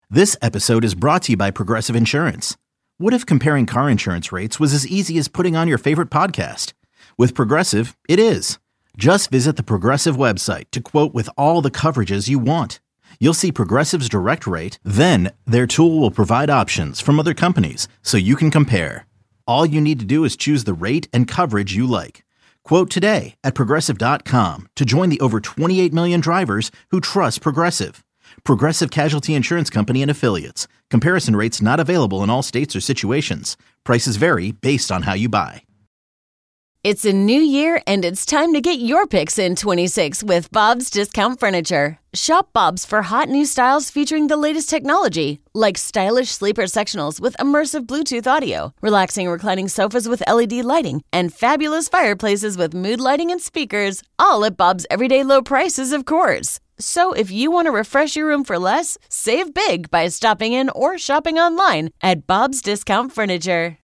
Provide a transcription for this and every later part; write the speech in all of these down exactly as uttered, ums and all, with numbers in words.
This episode is brought to you by Progressive Insurance. What if comparing car insurance rates was as easy as putting on your favorite podcast? With Progressive, it is. Just visit the Progressive website to quote with all the coverages you want. You'll see Progressive's direct rate, then their tool will provide options from other companies so you can compare. All you need to do is choose the rate and coverage you like. Quote today at Progressive dot com to join the over twenty-eight million drivers who trust Progressive. Progressive Casualty Insurance Company and Affiliates. Comparison rates not available in all states or situations. Prices vary based on how you buy. It's a new year, and it's time to get your picks in twenty-six with Bob's Discount Furniture. Shop Bob's for hot new styles featuring the latest technology, like stylish sleeper sectionals with immersive Bluetooth audio, relaxing reclining sofas with L E D lighting, and fabulous fireplaces with mood lighting and speakers, all at Bob's everyday low prices, of course. So if you want to refresh your room for less, save big by stopping in or shopping online at Bob's Discount Furniture.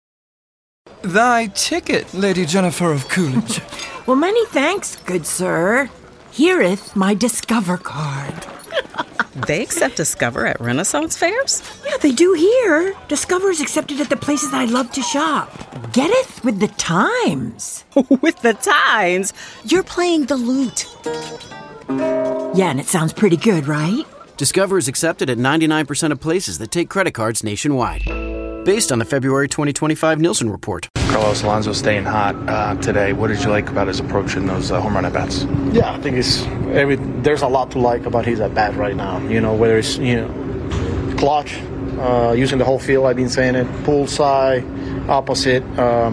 Thy ticket, Lady Jennifer of Coolidge. Well, many thanks, good sir. Hereeth my Discover card. They accept Discover at Renaissance fairs? Yeah, they do here. Discover is accepted at the places I love to shop. Getteth with the times. With the times? You're playing the lute. Yeah, and it sounds pretty good, right? Discover is accepted at ninety-nine percent of places that take credit cards nationwide. Based on the February twenty twenty-five Nielsen report. Carlos Alonso staying hot uh, today. What did you like about his approach in those uh, home run at-bats? Yeah, I think it's every. There's a lot to like about his at-bat right now. You know, whether it's, you know, clutch, uh, using the whole field, I've been saying it, pull side, opposite,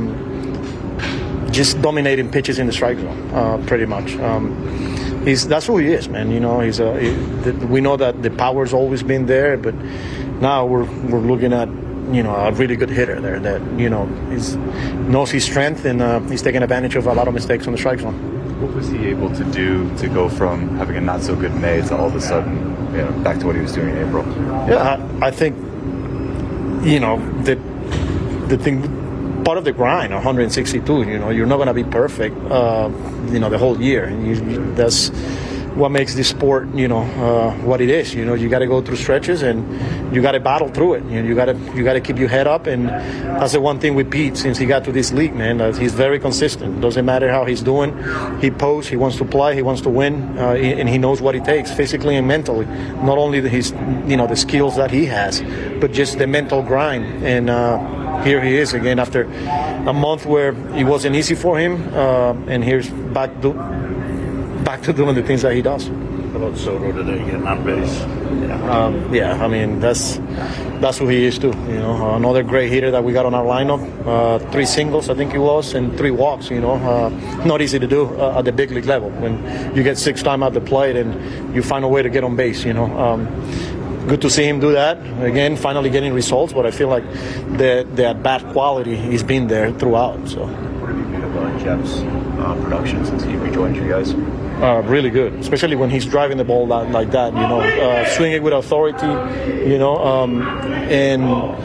um, just dominating pitches in the strike zone, uh, pretty much. Um, He's, that's who he is, man. You know, he's a. He, the, we know that the power's always been there, but now we're we're looking at, you know, a really good hitter there that, you know, he's knows his strength, and uh, he's taking advantage of a lot of mistakes on the strike zone. What was he able to do to go from having a not so good May to all of a sudden, you know, back to what he was doing in April? Yeah, I, I think, you know, the the thing. Part of the grind, one hundred sixty-two. You know, you're not going to be perfect, uh, you know, the whole year. And you, that's what makes this sport, you know, uh, what it is. You know, you got to go through stretches, and you got to battle through it. You know, you got to you got to keep your head up, and that's the one thing with Pete since he got to this league, man. Uh, he's very consistent. Doesn't matter how he's doing. He posts. He wants to play. He wants to win, uh, and he knows what it takes physically and mentally. Not only the, his, you know, the skills that he has, but just the mental grind. And uh, here he is again after a month where it wasn't easy for him, uh, and here's back to back to doing the things that he does. How about Soto today getting on base? Yeah, um, yeah. I mean that's that's who he is too. You know, another great hitter that we got on our lineup. Uh, three singles, I think it was, and three walks. You know, uh, not easy to do uh, at the big league level when you get six time at the plate and you find a way to get on base. You know. Um, Good to see him do that. Again, finally getting results, but I feel like the the at-bat quality has been there throughout. So. What have you made of uh, Jeff's uh, production since he rejoined you guys? Uh, really good, especially when he's driving the ball that, like that, you know, uh, swinging with authority, you know, um, and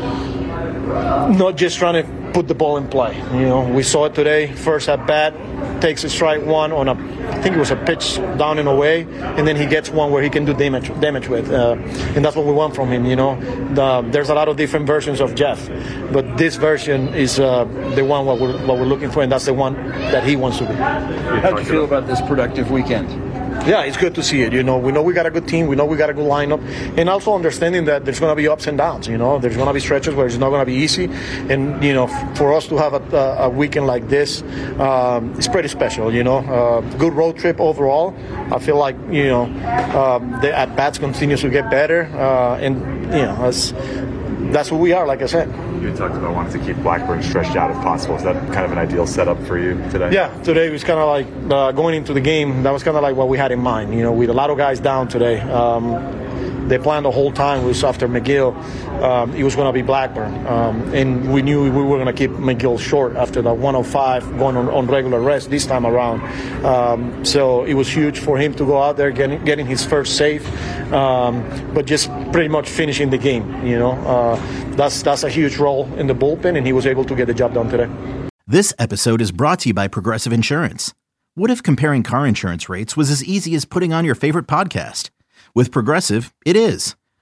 not just trying to put the ball in play. You know, we saw it today, first at-bat, takes a strike one on a, I think it was a pitch down and away, and then he gets one where he can do damage damage with, uh, and that's what we want from him. You know, the, there's a lot of different versions of Jeff, but this version is uh, the one what we're what we're looking for, and that's the one that he wants to be. How do you feel about this productive weekend? Yeah, it's good to see it. You know, we know we got a good team. We know we got a good lineup, and also understanding that there's going to be ups and downs. You know, there's going to be stretches where it's not going to be easy, and you know, for us to have a, a weekend like this, um, it's pretty special. You know, uh, good road trip overall. I feel like you know um, the at bats continues to get better, uh, and you know, that's that's who we are. Like I said. You talked about wanting to keep Blackburn stretched out if possible. Is that kind of an ideal setup for you today? Yeah, today was kind of like uh, going into the game. That was kind of like what we had in mind. You know, with a lot of guys down today. Um, they planned the whole time was after McGill. Um, it was going to be Blackburn, um, and we knew we were going to keep McGill short after the one oh five going on, on regular rest this time around. Um, so it was huge for him to go out there getting getting his first save, um, but just pretty much finishing the game. You know, uh, that's that's a huge role in the bullpen, and he was able to get the job done today. This episode is brought to you by Progressive Insurance. What if comparing car insurance rates was as easy as putting on your favorite podcast? With Progressive, it is.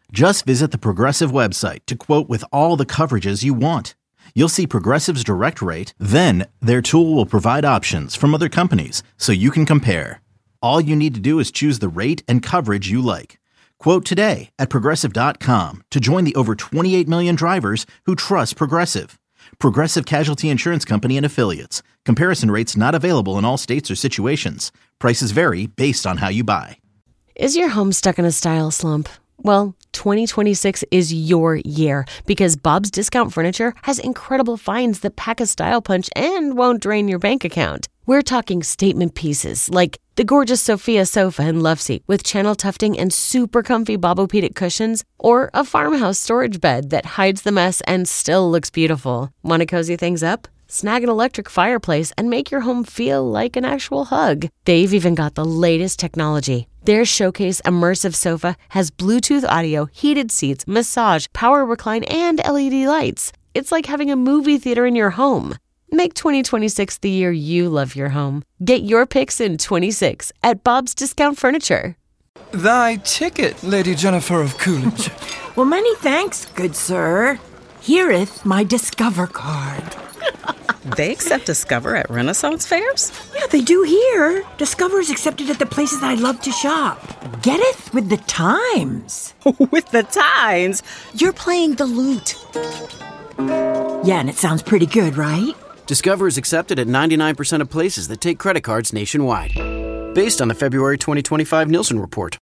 Just visit the Progressive website to quote with all the coverages you want. You'll see Progressive's direct rate, then their tool will provide options from other companies so you can compare. All you need to do is choose the rate and coverage you like. Quote today at Progressive dot com to join the over twenty-eight million drivers who trust Progressive. Progressive Casualty Insurance Company and Affiliates. Comparison rates not available in all states or situations. Prices vary based on how you buy. Is your home stuck in a style slump? Well, twenty twenty-six is your year because Bob's Discount Furniture has incredible finds that pack a style punch and won't drain your bank account. We're talking statement pieces like the gorgeous Sophia sofa and love seat with channel tufting and super comfy Bobopedic cushions, or a farmhouse storage bed that hides the mess and still looks beautiful. Want to cozy things up? Snag an electric fireplace and make your home feel like an actual hug. They've even got the latest technology. Their Showcase Immersive Sofa has Bluetooth audio, heated seats, massage, power recline, and L E D lights. It's like having a movie theater in your home. Make twenty twenty-six the year you love your home. Get your picks in twenty-six at Bob's Discount Furniture. Thy ticket, Lady Jennifer of Coolidge. Well, many thanks, good sir. Hereeth my Discover card. They accept Discover at Renaissance fairs? Yeah, they do here. Discover is accepted at the places I love to shop. Getteth with the times. With the times? You're playing the lute. Yeah, and it sounds pretty good, right? Discover is accepted at ninety-nine percent of places that take credit cards nationwide. Based on the February twenty twenty-five Nielsen report.